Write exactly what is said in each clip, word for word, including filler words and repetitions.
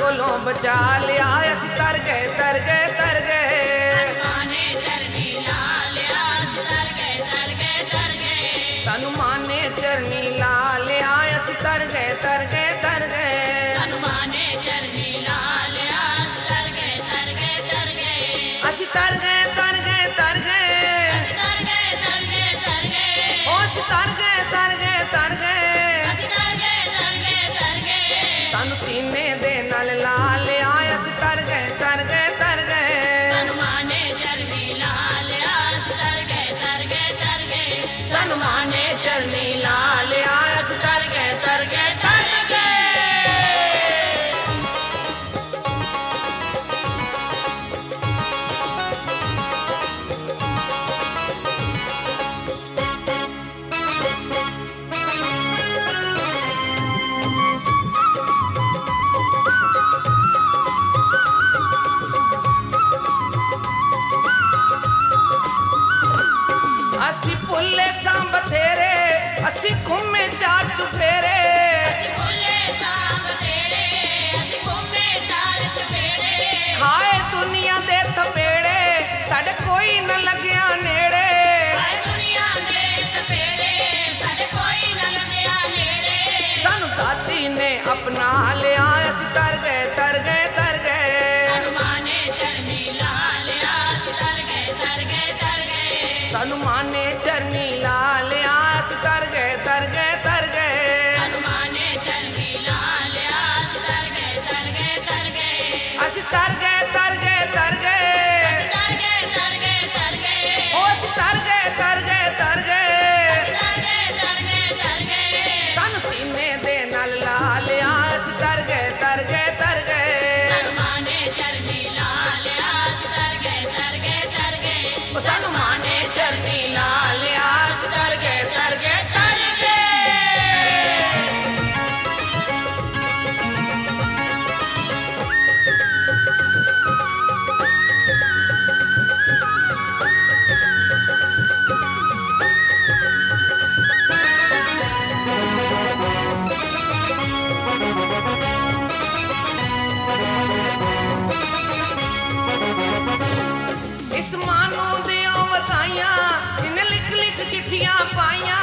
कोलों बचा लिया असी तर गए तर गए तर गए सानू मां ने चरनी ला लिया असी तर गए तर गए तर गए असी तर गए तर गए तर गए ओ असी तर गए तर गए तर गए सानू सीने दे नाल ला लिया असी तर गए तर गए तर गए सानू मां ने चरनी ला लिया असी तर गए तर गए तर गए असी भुले सां बथेरे असी घूमे चार चुफेरे खाए दुनिया दे थपेड़े साडे कोई न लग्या नेड़े सानू दादी ने अपना लिया असी तर गए तर गए तर गए सानू मां ने चरनी ला लिया असी तर गए तर गए तर गए सानू मां ने चरनी ला लिया असी तर गए तर गए तर गए असी तर गए तर गए तर गए ओ असी तर गए तर गए तर गए सानू सीने दे नाल ला लिया असी तर गए तर गए तर गए ओ सानू मां ने चरनी ला लिया असी तर गए तर गए तर गए इस मानू दिया वताइया जिन्हें लिख लिख चिट्ठियां पाइया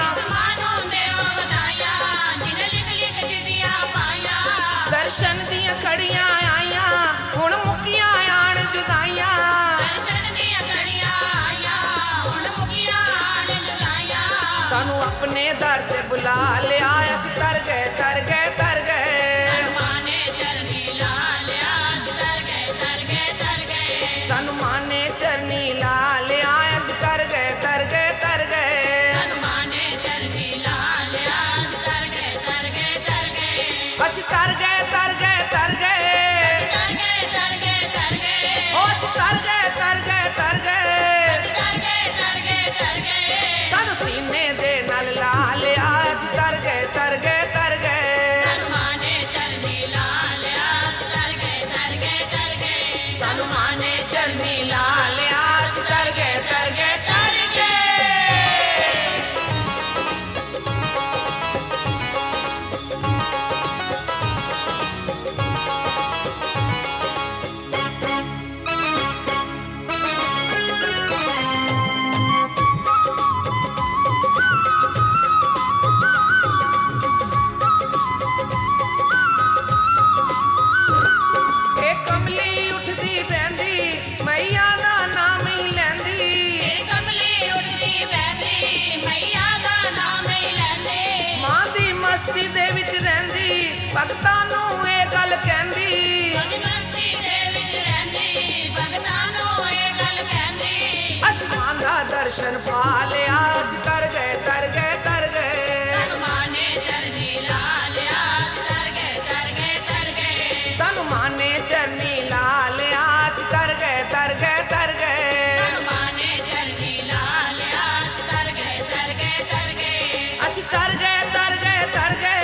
दर्शन दिया खड़ियां आइया हुण मुकिया आण जुदाइया सानू अपने दर ते बुला लिया असी तर गए तर गए तर गए सानू मां ने चरनी ला लिया असी तर गए तर गए तर गए असी तर गए तर गए तर गए ओ असी तर गए तर गए तर गए सानू सीने दे नाल ला लिया असी तर गए तर गए तर गए सानू मां ने चरनी ला लिया असी तर गए तर गए तर गए सानू मां ने चरनी ला लिया असी तर गए तर गए तर गए ए कमली उठदी बहंदी मैया दा नाम ही लैंदी मां दी मस्ती दे विच रहिंदी भगतां नूं ए गल कहंदी असी मां दा दर्शन पा लिया असी तर गए तर गए तर गए सानू मां ने चरनी ला लिया असी तर गए तर गए तर गए सानू मां ने चरनी ला लिया असी तर गए तर गए तर गए सानू मां ने चरनी ला लिया असी तर गए तर गए तर गए असी तर गए तर गए तर गए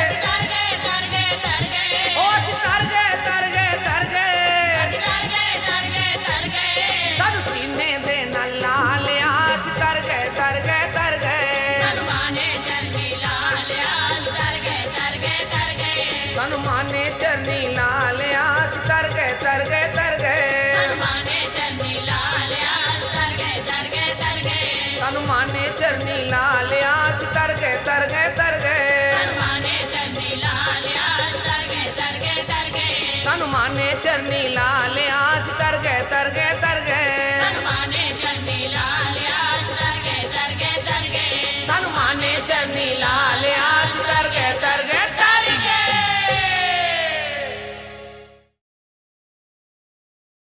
ओ असी तर गए तर गए तर गए सानू सीने दे नाल ला लिया असी तर गए तर गए तर माने चरनी ला लिया, तर गए तर गए तर